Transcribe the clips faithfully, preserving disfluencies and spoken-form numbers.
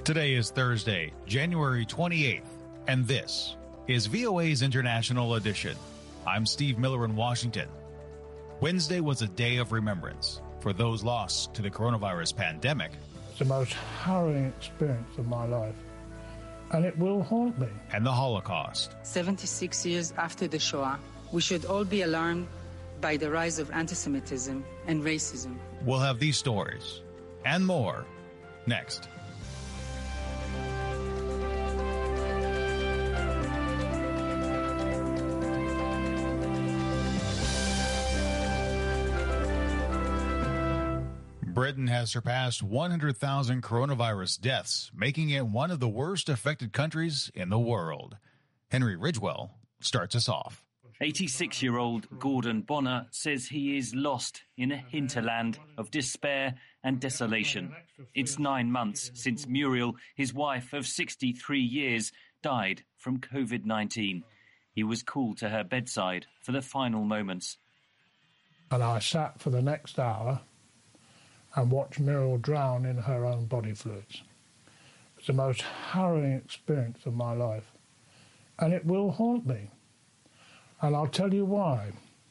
Today is Thursday, January twenty-eighth, and this is V O A's International Edition. I'm Steve Miller in Washington. Wednesday was a day of remembrance for those lost to the coronavirus pandemic. It's the most harrowing experience of my life, and it will haunt me. And the Holocaust. seventy-six years after the Shoah, we should all be alarmed by the rise of anti-Semitism and racism. We'll have these stories and more next. Britain has surpassed one hundred thousand coronavirus deaths, making it one of the worst affected countries in the world. Henry Ridgwell starts us off. eighty-six-year-old Gordon Bonner says he is lost in a hinterland of despair and desolation. It's nine months since Muriel, his wife of sixty-three years, died from covid nineteen. He was called to her bedside for the final moments. And I sat for the next hour and watched Muriel drown in her own body fluids. It's the most harrowing experience of my life, and it will haunt me. And I'll tell you why.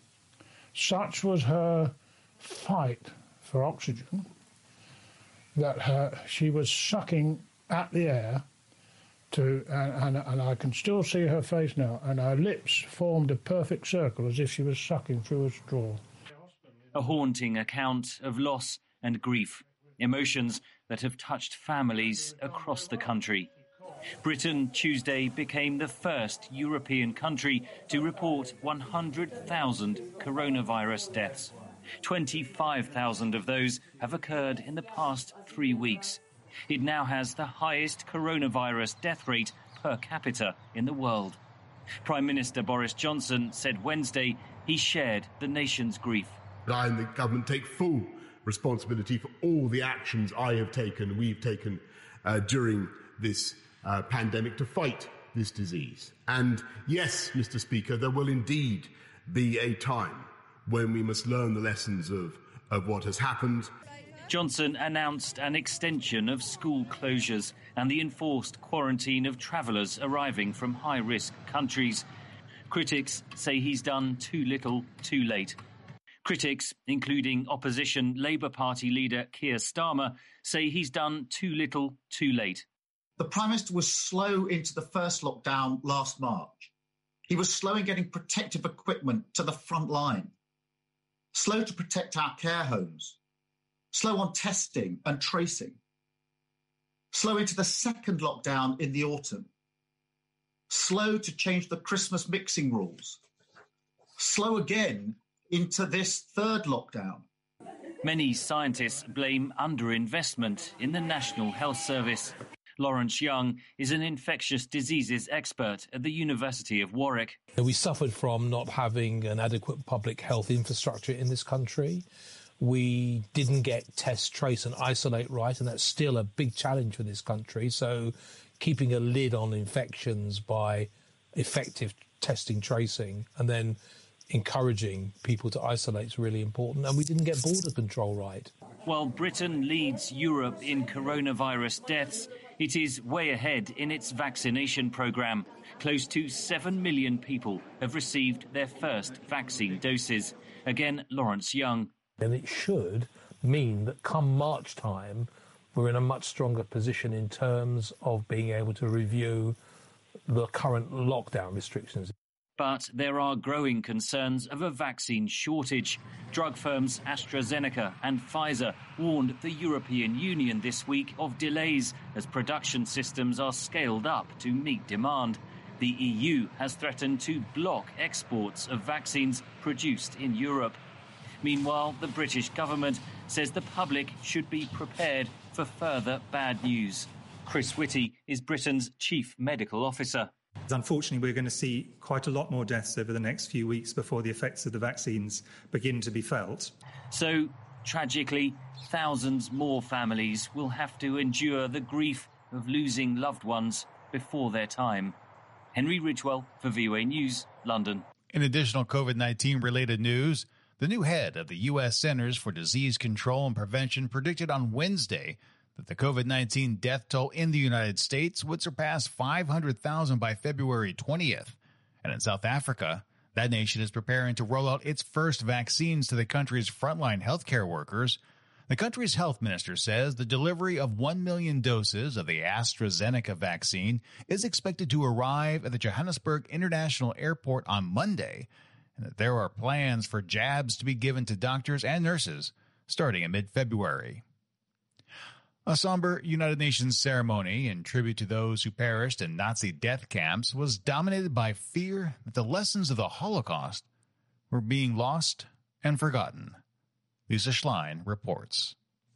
Such was her fight for oxygen that her, she was sucking at the air to, and, and, and I can still see her face now, and her lips formed a perfect circle as if she was sucking through a straw. A haunting account of loss and grief, emotions that have touched families across the country. Britain Tuesday became the first European country to report one hundred thousand coronavirus deaths. twenty-five thousand of those have occurred in the past three weeks. It now has the highest coronavirus death rate per capita in the world. Prime Minister Boris Johnson said Wednesday he shared the nation's grief. I and the government take full responsibility for all the actions I have taken, we've taken uh, during this uh, pandemic to fight this disease. And yes, Mister Speaker, there will indeed be a time when we must learn the lessons of, of what has happened. Johnson announced an extension of school closures and the enforced quarantine of travellers arriving from high-risk countries. Critics say he's done too little, too late. Critics, including opposition Labour Party leader Keir Starmer, say he's done too little, too late. The Prime Minister was slow into the first lockdown last March. He was slow in getting protective equipment to the front line, slow to protect our care homes, slow on testing and tracing, slow into the second lockdown in the autumn, slow to change the Christmas mixing rules, slow again into this third lockdown. Many scientists blame underinvestment in the National Health Service. Lawrence Young is an infectious diseases expert at the University of Warwick. We suffered from not having an adequate public health infrastructure in this country. We didn't get test, trace and isolate right, and that's still a big challenge for this country. So keeping a lid on infections by effective testing, tracing, and then encouraging people to isolate is really important. And we didn't get border control right. While Britain leads Europe in coronavirus deaths, it is way ahead in its vaccination programme. Close to seven million people have received their first vaccine doses. Again, Lawrence Young. And it should mean that come March time, we're in a much stronger position in terms of being able to review the current lockdown restrictions. But there are growing concerns of a vaccine shortage. Drug firms AstraZeneca and Pfizer warned the European Union this week of delays as production systems are scaled up to meet demand. The E U has threatened to block exports of vaccines produced in Europe. Meanwhile, the British government says the public should be prepared for further bad news. Chris Whitty is Britain's chief medical officer. Unfortunately, we're going to see quite a lot more deaths over the next few weeks before the effects of the vaccines begin to be felt. So, tragically, thousands more families will have to endure the grief of losing loved ones before their time. Henry Ridgwell for V O A News, London. In additional covid nineteen related news, the new head of the U S Centers for Disease Control and Prevention predicted on Wednesday that the COVID nineteen death toll in the United States would surpass five hundred thousand by February twentieth. And in South Africa, that nation is preparing to roll out its first vaccines to the country's frontline healthcare workers. The country's health minister says the delivery of one million doses of the AstraZeneca vaccine is expected to arrive at the Johannesburg International Airport on Monday, and that there are plans for jabs to be given to doctors and nurses starting in mid-February. A somber United Nations ceremony in tribute to those who perished in Nazi death camps was dominated by fear that the lessons of the Holocaust were being lost and forgotten. Lisa Schlein reports.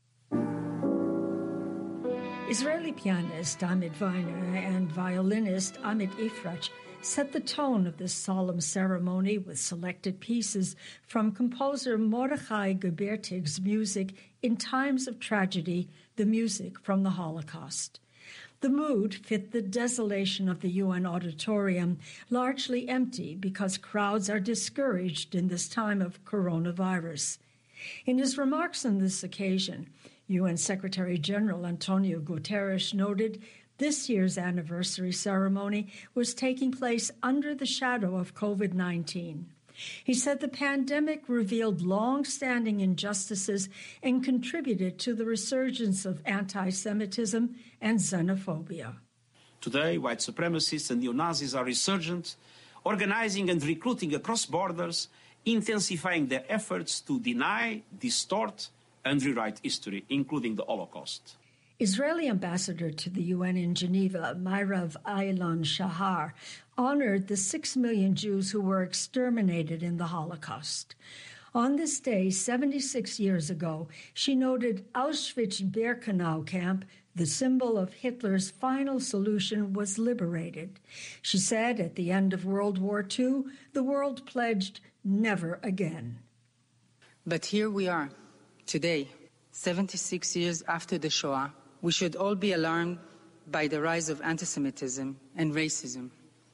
Israeli pianist Amit Weiner and violinist Amit Ifrach set the tone of this solemn ceremony with selected pieces from composer Mordechai Gebertig's music in times of tragedy, the music from the Holocaust. The mood fit the desolation of the U N auditorium, largely empty because crowds are discouraged in this time of coronavirus. In his remarks on this occasion, U N Secretary General Antonio Guterres noted this year's anniversary ceremony was taking place under the shadow of COVID nineteen. He said the pandemic revealed long-standing injustices and contributed to the resurgence of anti-Semitism and xenophobia. Today, white supremacists and neo-Nazis are resurgent, organizing and recruiting across borders, intensifying their efforts to deny, distort, and rewrite history, including the Holocaust. Israeli ambassador to the U N in Geneva, Myrav Aylan Shahar, honored the six million Jews who were exterminated in the Holocaust. On this day, seventy-six years ago, she noted Auschwitz-Birkenau camp, the symbol of Hitler's final solution, was liberated. She said at the end of World War Two, the world pledged never again. But here we are, today, seventy-six years after the Shoah. We should all be alarmed by the rise of anti-Semitism and racism,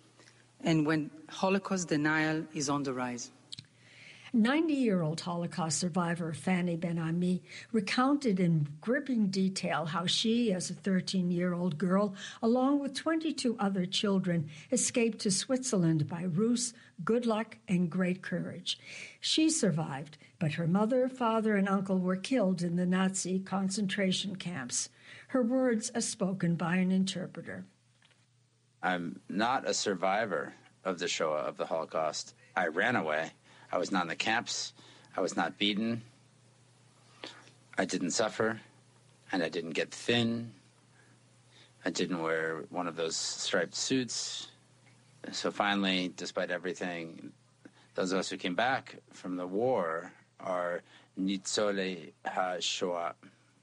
and when Holocaust denial is on the rise. ninety-year-old Holocaust survivor Fanny Ben-Ami recounted in gripping detail how she, as a thirteen-year-old girl, along with twenty-two other children, escaped to Switzerland by ruse, good luck, and great courage. She survived, but her mother, father, and uncle were killed in the Nazi concentration camps. Her words are spoken by an interpreter. I'm not a survivor of the Shoah, of the Holocaust. I ran away. I was not in the camps. I was not beaten. I didn't suffer, and I didn't get thin. I didn't wear one of those striped suits. So finally, despite everything, those of us who came back from the war are Nitzolei HaShoah,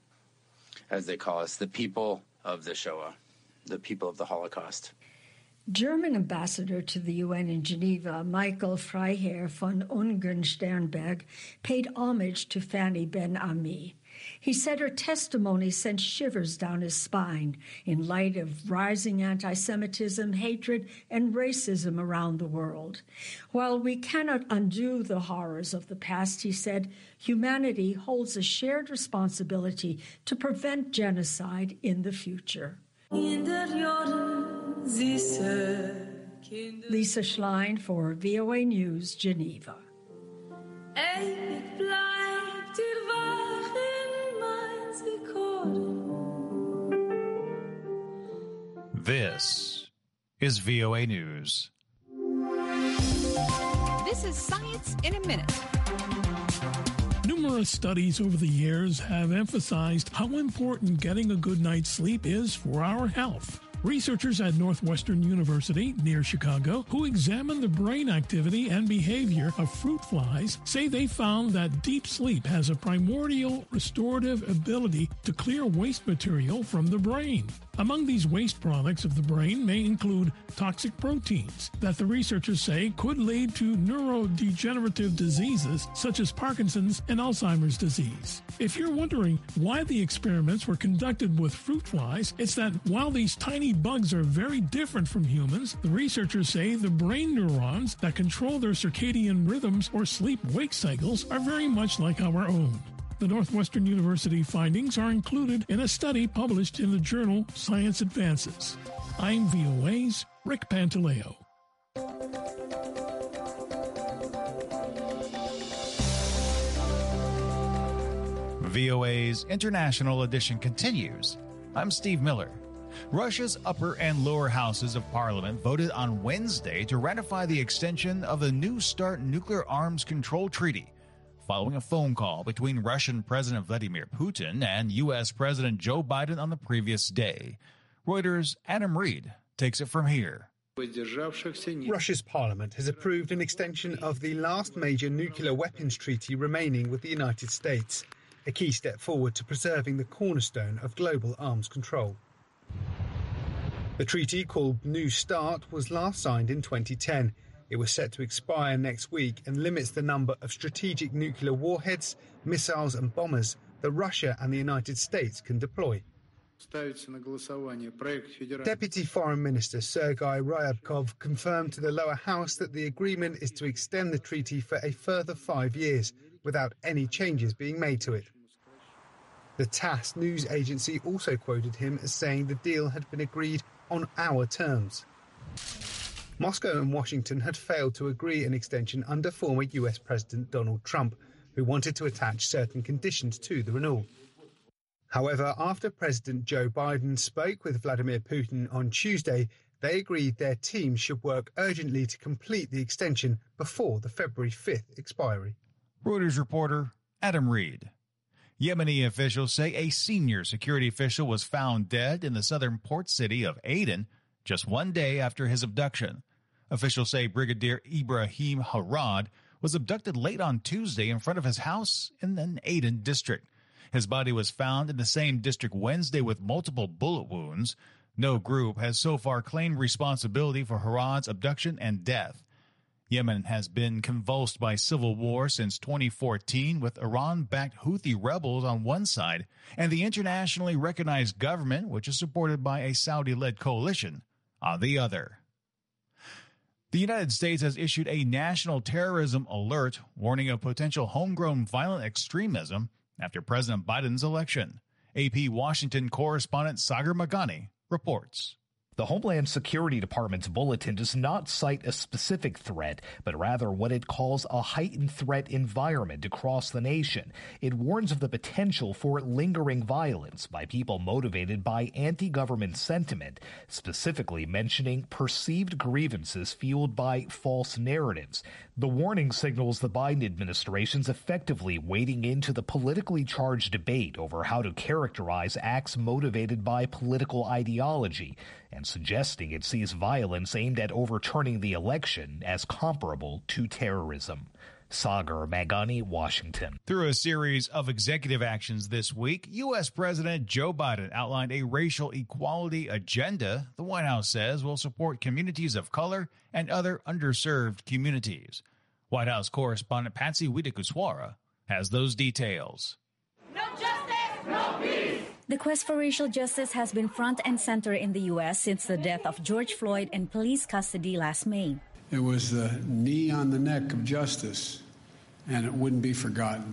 as they call us, the people of the Shoah, the people of the Holocaust. German ambassador to the U N in Geneva, Michael Freiherr von Ungern-Sternberg, paid homage to Fanny Ben-Ami. He said her testimony sent shivers down his spine in light of rising anti-Semitism, hatred, and racism around the world. While we cannot undo the horrors of the past, he said, humanity holds a shared responsibility to prevent genocide in the future. Lisa Schlein for V O A News, Geneva. This is V O A News. This is Science in a Minute. Numerous studies over the years have emphasized how important getting a good night's sleep is for our health. Researchers at Northwestern University, near Chicago, who examined the brain activity and behavior of fruit flies, say they found that deep sleep has a primordial restorative ability to clear waste material from the brain. Among these waste products of the brain may include toxic proteins that the researchers say could lead to neurodegenerative diseases such as Parkinson's and Alzheimer's disease. If you're wondering why the experiments were conducted with fruit flies, it's that while these tiny bugs are very different from humans, the researchers say the brain neurons that control their circadian rhythms or sleep-wake cycles are very much like our own. The Northwestern University findings are included in a study published in the journal Science Advances. I'm V O A's Rick Pantaleo. V O A's International Edition continues. I'm Steve Miller. Russia's upper and lower houses of parliament voted on Wednesday to ratify the extension of the New START nuclear arms control treaty, following a phone call between Russian President Vladimir Putin and U S President Joe Biden on the previous day. Reuters' Adam Reed takes it from here. Russia's parliament has approved an extension of the last major nuclear weapons treaty remaining with the United States, a key step forward to preserving the cornerstone of global arms control. The treaty, called New START, was last signed in twenty ten. It was set to expire next week and limits the number of strategic nuclear warheads, missiles and bombers that Russia and the United States can deploy. Deputy Foreign Minister Sergei Ryabkov confirmed to the lower house that the agreement is to extend the treaty for a further five years, without any changes being made to it. The TASS news agency also quoted him as saying the deal had been agreed on our terms. Moscow and Washington had failed to agree an extension under former U S President Donald Trump, who wanted to attach certain conditions to the renewal. However, after President Joe Biden spoke with Vladimir Putin on Tuesday, they agreed their teams should work urgently to complete the extension before the February fifth expiry. Reuters reporter Adam Reed. Yemeni officials say a senior security official was found dead in the southern port city of Aden just one day after his abduction. Officials say Brigadier Ibrahim Harad was abducted late on Tuesday in front of his house in an Aden district. His body was found in the same district Wednesday with multiple bullet wounds. No group has so far claimed responsibility for Harad's abduction and death. Yemen has been convulsed by civil war since twenty fourteen, with Iran-backed Houthi rebels on one side and the internationally recognized government, which is supported by a Saudi-led coalition, on the other. The United States has issued a national terrorism alert warning of potential homegrown violent extremism after President Biden's election. A P Washington correspondent Sagar Magani reports. The Homeland Security Department's bulletin does not cite a specific threat, but rather what it calls a heightened threat environment across the nation. It warns of the potential for lingering violence by people motivated by anti-government sentiment, specifically mentioning perceived grievances fueled by false narratives. The warning signals the Biden administration's effectively wading into the politically charged debate over how to characterize acts motivated by political ideology, and suggesting it sees violence aimed at overturning the election as comparable to terrorism. Sagar Magani, Washington. Through a series of executive actions this week, U S President Joe Biden outlined a racial equality agenda the White House says will support communities of color and other underserved communities. White House correspondent Patsy Widakuswara has those details. No justice, no peace. The quest for racial justice has been front and center in the U S since the death of George Floyd in police custody last May. It was the knee on the neck of justice, and it wouldn't be forgotten.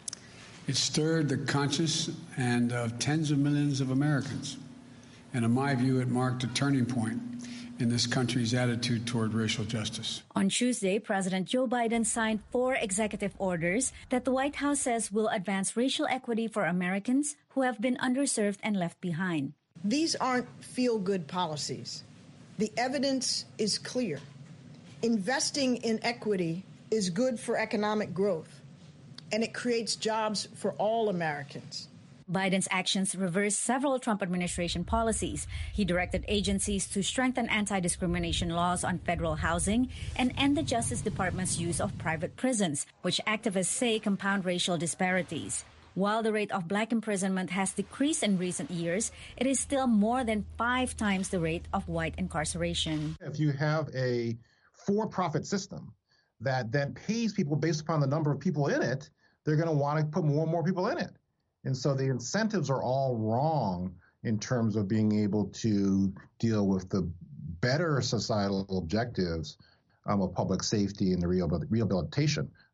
It stirred the conscience and of tens of millions of Americans. And in my view, it marked a turning point in this country's attitude toward racial justice. On Tuesday, President Joe Biden signed four executive orders that the White House says will advance racial equity for Americans who have been underserved and left behind. These aren't feel-good policies. The evidence is clear. Investing in equity is good for economic growth, and it creates jobs for all Americans. Biden's actions reversed several Trump administration policies. He directed agencies to strengthen anti-discrimination laws on federal housing and end the Justice Department's use of private prisons, which activists say compound racial disparities. While the rate of black imprisonment has decreased in recent years, it is still more than five times the rate of white incarceration. If you have a for-profit system that then pays people based upon the number of people in it, they're going to want to put more and more people in it. And so the incentives are all wrong in terms of being able to deal with the better societal objectives um, of public safety and the rehabilitation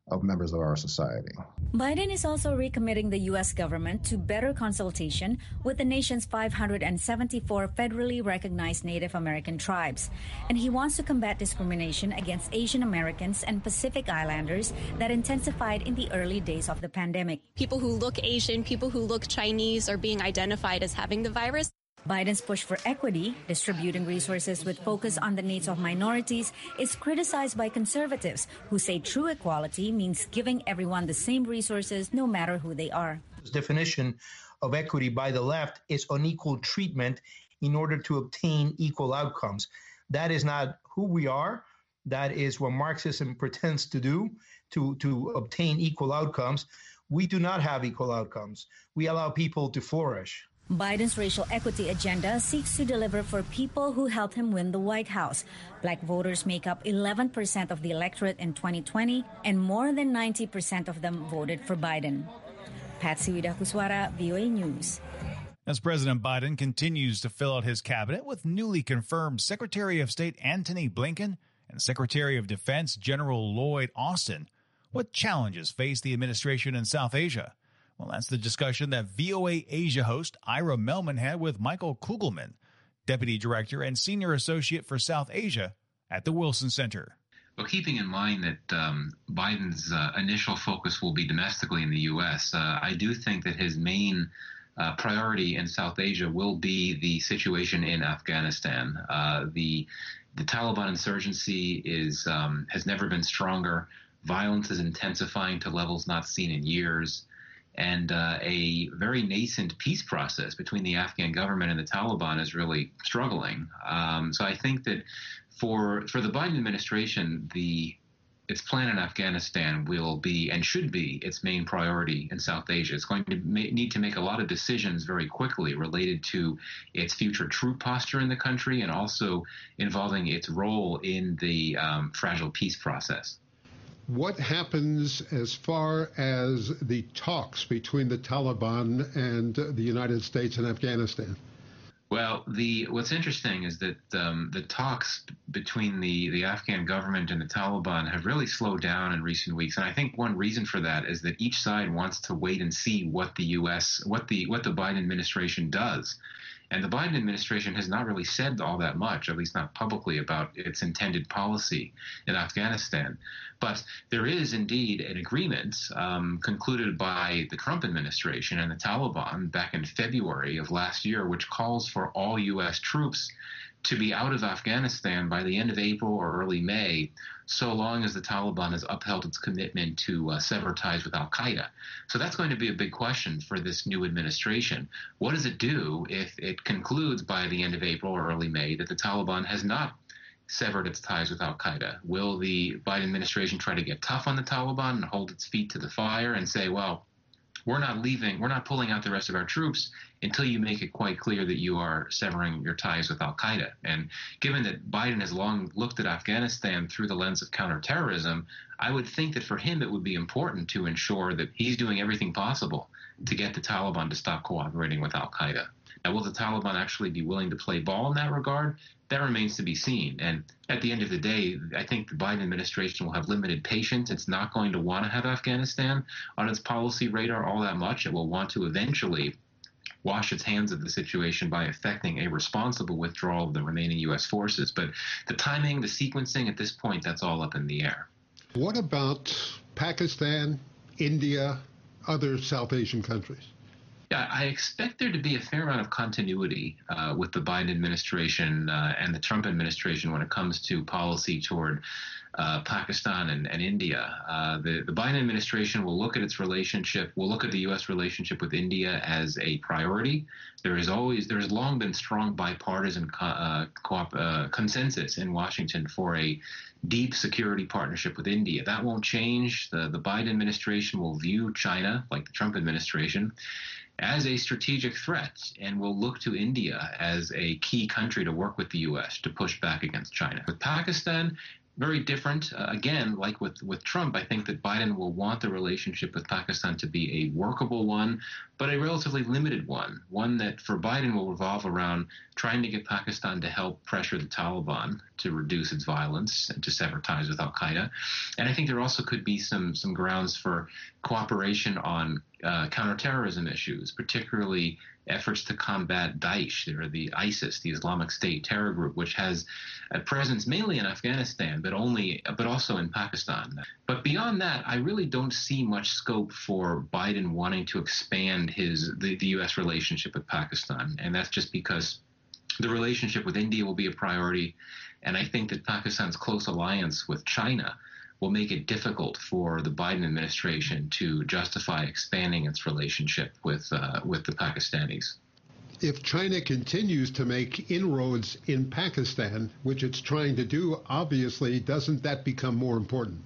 of members of our society. Biden is also recommitting the U S government to better consultation with the nation's five hundred seventy-four federally recognized Native American tribes. And he wants to combat discrimination against Asian Americans and Pacific Islanders that intensified in the early days of the pandemic. People who look Asian, people who look Chinese are being identified as having the virus. Biden's push for equity, distributing resources with focus on the needs of minorities, is criticized by conservatives who say true equality means giving everyone the same resources no matter who they are. The definition of equity by the left is unequal treatment in order to obtain equal outcomes. That is not who we are. That is what Marxism pretends to do, to, to obtain equal outcomes. We do not have equal outcomes. We allow people to flourish. Biden's racial equity agenda seeks to deliver for people who helped him win the White House. Black voters make up eleven percent of the electorate in twenty twenty, and more than ninety percent of them voted for Biden. Patsy Widakuswara, V O A News. As President Biden continues to fill out his cabinet with newly confirmed Secretary of State Antony Blinken and Secretary of Defense General Lloyd Austin, what challenges face the administration in South Asia? Well, that's the discussion that V O A Asia host Ira Melman had with Michael Kugelman, Deputy Director and Senior Associate for South Asia at the Wilson Center. Well, keeping in mind that um, Biden's uh, initial focus will be domestically in the U S, uh, I do think that his main uh, priority in South Asia will be the situation in Afghanistan. Uh, the the Taliban insurgency is um, has never been stronger. Violence is intensifying to levels not seen in years. And uh, a very nascent peace process between the Afghan government and the Taliban is really struggling. Um, so I think that for for the Biden administration, the its plan in Afghanistan will be and should be its main priority in South Asia. It's going to ma- need to make a lot of decisions very quickly related to its future troop posture in the country and also involving its role in the um, fragile peace process. What happens as far as the talks between the Taliban and the United States and Afghanistan? Well, the what's interesting is that um, the talks between the, the Afghan government and the Taliban have really slowed down in recent weeks, and I think one reason for that is that each side wants to wait and see what the U S what the what the Biden administration does. And the Biden administration has not really said all that much, at least not publicly, about its intended policy in Afghanistan. But there is indeed an agreement um, concluded by the Trump administration and the Taliban back in February of last year, which calls for all U S troops to be out of Afghanistan by the end of April or early May, so long as the Taliban has upheld its commitment to uh, sever ties with al-Qaeda. So that's going to be a big question for this new administration. What does it do if it concludes by the end of April or early May that the Taliban has not severed its ties with al-Qaeda? Will the Biden administration try to get tough on the Taliban and hold its feet to the fire and say, well, we're not leaving, we're not pulling out the rest of our troops until you make it quite clear that you are severing your ties with al-Qaeda? And given that Biden has long looked at Afghanistan through the lens of counterterrorism, I would think that for him it would be important to ensure that he's doing everything possible to get the Taliban to stop cooperating with al-Qaeda. Now, will the Taliban actually be willing to play ball in that regard? That remains to be seen. And at the end of the day, I think the Biden administration will have limited patience. It's not going to want to have Afghanistan on its policy radar all that much. It will want to eventually wash its hands of the situation by effecting a responsible withdrawal of the remaining U S forces. But the timing, the sequencing, at this point, that's all up in the air. What about Pakistan, India, other South Asian countries? Yeah, I expect there to be a fair amount of continuity uh, with the Biden administration uh, and the Trump administration when it comes to policy toward uh, Pakistan and, and India. Uh, the, the Biden administration will look at its relationship, will look at the U S relationship with India as a priority. There is always, there has long been strong bipartisan co- uh, co- uh, consensus in Washington for a deep security partnership with India. That won't change. The, the Biden administration will view China, like the Trump administration, as a strategic threat and will look to India as a key country to work with the U S to push back against China. With Pakistan, very different. Uh, again, like with, with Trump, I think that Biden will want the relationship with Pakistan to be a workable one, but a relatively limited one, one that for Biden will revolve around trying to get Pakistan to help pressure the Taliban to reduce its violence and to sever ties with al-Qaeda. And I think there also could be some some grounds for cooperation on uh, counterterrorism issues, particularly efforts to combat Daesh, or the ISIS, the Islamic State terror group, which has a presence mainly in Afghanistan, but only, but also in Pakistan. But beyond that, I really don't see much scope for Biden wanting to expand his the, the U S relationship with Pakistan, and that's just because the relationship with India will be a priority, and I think that Pakistan's close alliance with China will make it difficult for the Biden administration to justify expanding its relationship with uh, with the Pakistanis. If China continues to make inroads in Pakistan, which it's trying to do, obviously, doesn't that become more important?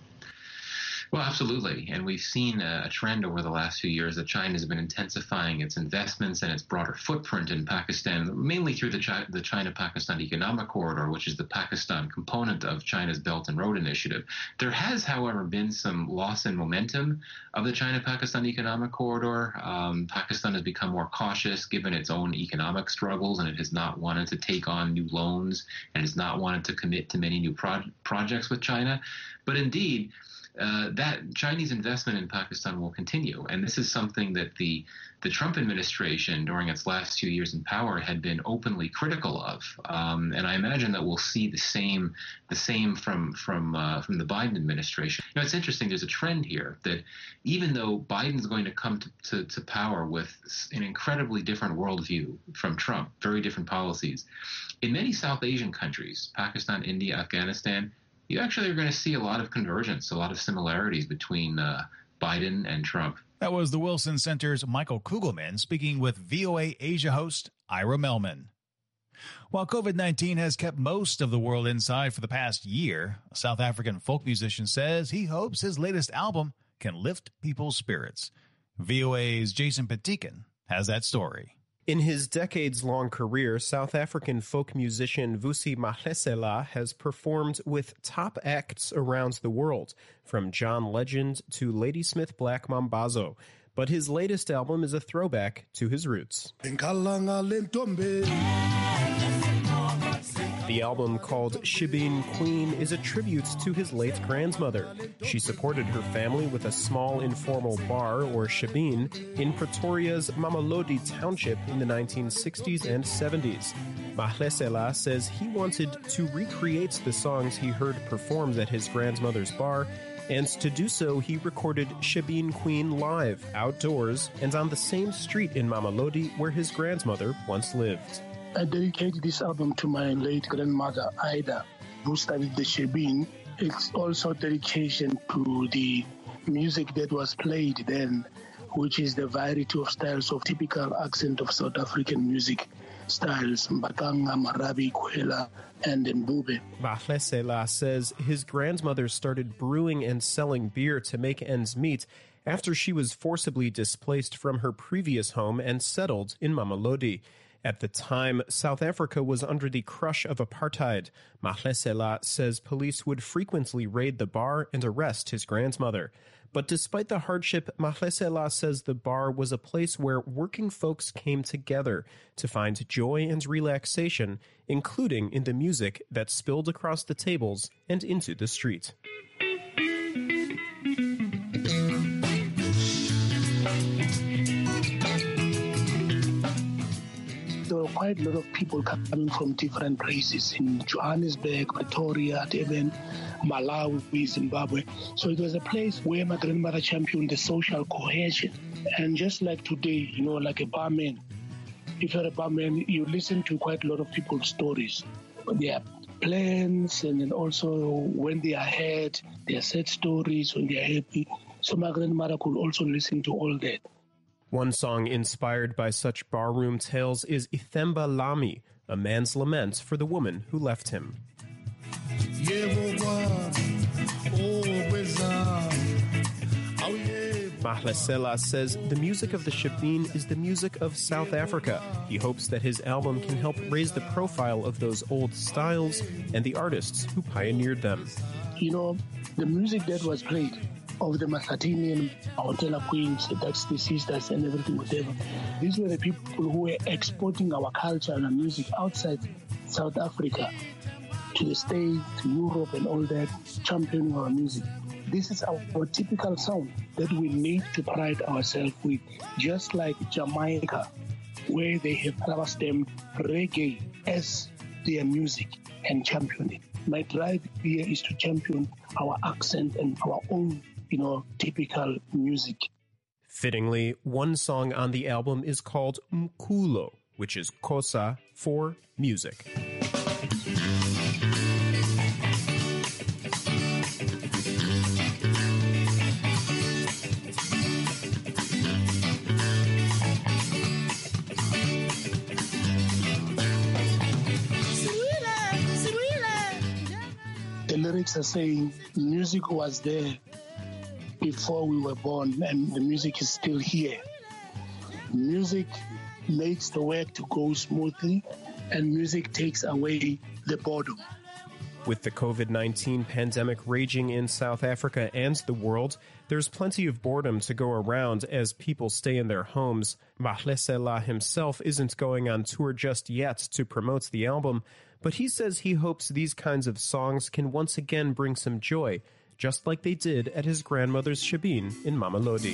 Well, absolutely. And we've seen a trend over the last few years that China has been intensifying its investments and its broader footprint in Pakistan, mainly through the, Chi- the China-Pakistan Economic Corridor, which is the Pakistan component of China's Belt and Road Initiative. There has, however, been some loss in momentum of the China-Pakistan Economic Corridor. Um, Pakistan has become more cautious given its own economic struggles, and it has not wanted to take on new loans and has not wanted to commit to many new pro- projects with China. But indeed, Uh, that Chinese investment in Pakistan will continue. And this is something that the the Trump administration during its last few years in power had been openly critical of. Um, and I imagine that we'll see the same the same from from uh, from the Biden administration. You know, it's interesting. There's a trend here that even though Biden's going to come to, to, to power with an incredibly different worldview from Trump, very different policies, in many South Asian countries, Pakistan, India, Afghanistan, you actually are going to see a lot of convergence, a lot of similarities between uh, Biden and Trump. That was the Wilson Center's Michael Kugelman speaking with V O A Asia host Ira Melman. While COVID nineteen has kept most of the world inside for the past year, a South African folk musician says he hopes his latest album can lift people's spirits. V O A's Jason Petikin has that story. In his decades-long career, South African folk musician Vusi Mahlesela has performed with top acts around the world, from John Legend to Ladysmith Black Mambazo. But his latest album is a throwback to his roots. The album, called Shebeen Queen, is a tribute to his late grandmother. She supported her family with a small informal bar, or shebeen, in Pretoria's Mamelodi township in the nineteen sixties and seventies. Mahlesela says he wanted to recreate the songs he heard performed at his grandmother's bar, and to do so, he recorded Shebeen Queen live, outdoors, and on the same street in Mamelodi where his grandmother once lived. I dedicated this album to my late grandmother, Ida, who studied the shebeen. It's also dedication to the music that was played then, which is the variety of styles of typical accent of South African music styles, Mbakanga, Marabi, Kwela, and Mbube. Mahlesela says his grandmother started brewing and selling beer to make ends meet after she was forcibly displaced from her previous home and settled in Mamelodi. At the time, South Africa was under the crush of apartheid. Mahlesela says police would frequently raid the bar and arrest his grandmother. But despite the hardship, Mahlesela says the bar was a place where working folks came together to find joy and relaxation, including in the music that spilled across the tables and into the street. There were quite a lot of people coming from different places in Johannesburg, Pretoria, Durban, Malawi, Zimbabwe. So it was a place where my grandmother championed the social cohesion. And just like today, you know, like a barman, if you're a barman, you listen to quite a lot of people's stories. Their plans, and then also when they are hurt, their sad stories, when they are happy. So my grandmother could also listen to all that. One song inspired by such barroom tales is Ithemba Lami, a man's lament for the woman who left him. Mahlesela says the music of the shebeen is the music of South Africa. He hopes that his album can help raise the profile of those old styles and the artists who pioneered them. You know, the music that was played of the Masatini Hotel Queens, that's the sisters and everything, whatever. These were the people who were exporting our culture and our music outside South Africa. to the States, to Europe and all that, championing our music. This is our, our typical sound that we need to pride ourselves with, just like Jamaica, where they have rubber-stamped reggae as their music and championed it. My drive here is to champion our accent and our own, you know, typical music. Fittingly, one song on the album is called Mkulo, which is Xhosa for music. The lyrics are saying music was there before we were born, and the music is still here. Music makes the work to go smoothly, and music takes away the boredom. With the covid nineteen pandemic raging in South Africa and the world, there's plenty of boredom to go around as people stay in their homes. Mahlesela himself isn't going on tour just yet to promote the album, but he says he hopes these kinds of songs can once again bring some joy, just like they did at his grandmother's shebeen in Mamelodi.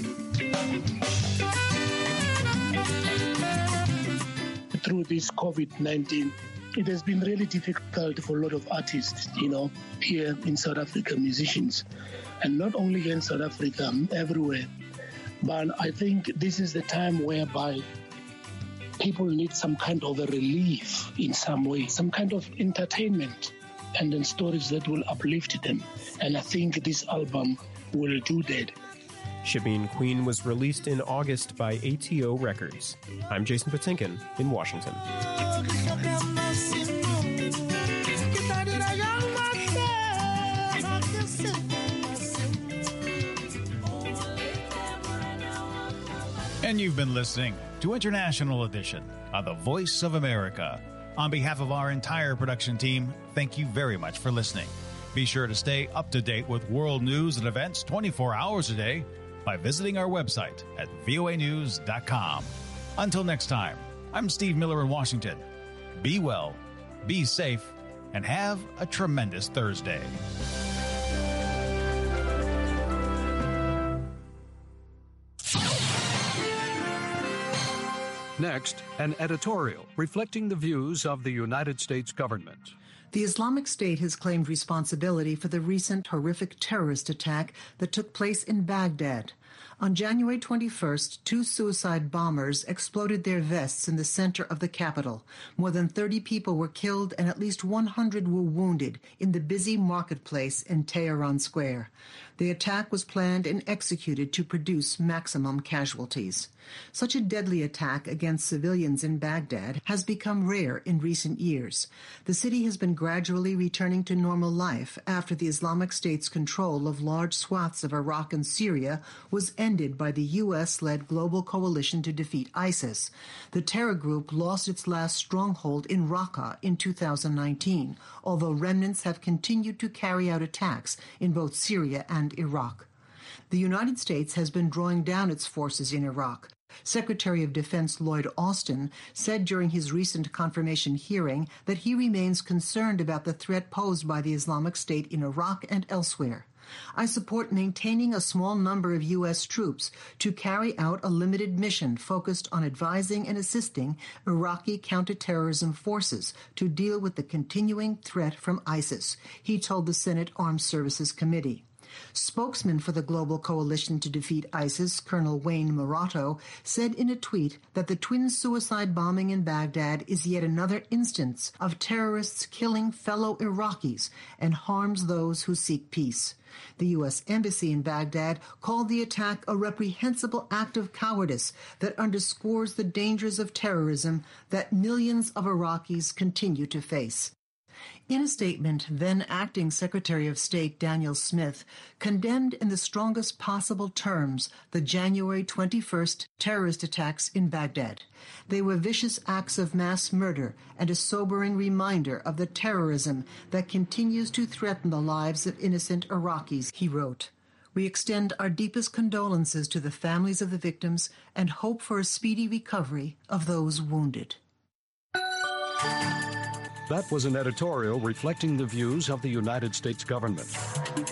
Through this covid nineteen, it has been really difficult for a lot of artists, you know, here in South Africa, musicians, and not only here in South Africa, everywhere. But I think this is the time whereby people need some kind of a relief in some way, some kind of entertainment, and then stories that will uplift them. And I think this album will do that. Shebeen Queen was released in August by A T O Records. I'm Jason Patinkin in Washington. And you've been listening to International Edition on the Voice of America. On behalf of our entire production team, thank you very much for listening. Be sure to stay up to date with world news and events twenty-four hours a day by visiting our website at V O A news dot com. Until next time, I'm Steve Miller in Washington. Be well, be safe, and have a tremendous Thursday. Next, an editorial reflecting the views of the United States government. The Islamic State has claimed responsibility for the recent horrific terrorist attack that took place in Baghdad. On January twenty-first, two suicide bombers exploded their vests in the center of the capital. More than thirty people were killed and at least one hundred were wounded in the busy marketplace in Tehran Square. The attack was planned and executed to produce maximum casualties. Such a deadly attack against civilians in Baghdad has become rare in recent years. The city has been gradually returning to normal life after the Islamic State's control of large swaths of Iraq and Syria was ended by the U S-led global coalition to defeat ISIS. The terror group lost its last stronghold in Raqqa in two thousand nineteen, although remnants have continued to carry out attacks in both Syria and Iraq. The United States has been drawing down its forces in Iraq. Secretary of Defense Lloyd Austin said during his recent confirmation hearing that he remains concerned about the threat posed by the Islamic State in Iraq and elsewhere. I support maintaining a small number of U S troops to carry out a limited mission focused on advising and assisting Iraqi counterterrorism forces to deal with the continuing threat from ISIS, he told the Senate Armed Services Committee. Spokesman for the Global Coalition to Defeat ISIS, Colonel Wayne Morato, said in a tweet that the twin suicide bombing in Baghdad is yet another instance of terrorists killing fellow Iraqis and harms those who seek peace. The U S Embassy in Baghdad called the attack a reprehensible act of cowardice that underscores the dangers of terrorism that millions of Iraqis continue to face. In a statement, then Acting Secretary of State Daniel Smith condemned in the strongest possible terms the January twenty-first terrorist attacks in Baghdad. They were vicious acts of mass murder and a sobering reminder of the terrorism that continues to threaten the lives of innocent Iraqis, he wrote. We extend our deepest condolences to the families of the victims and hope for a speedy recovery of those wounded. That was an editorial reflecting the views of the United States government.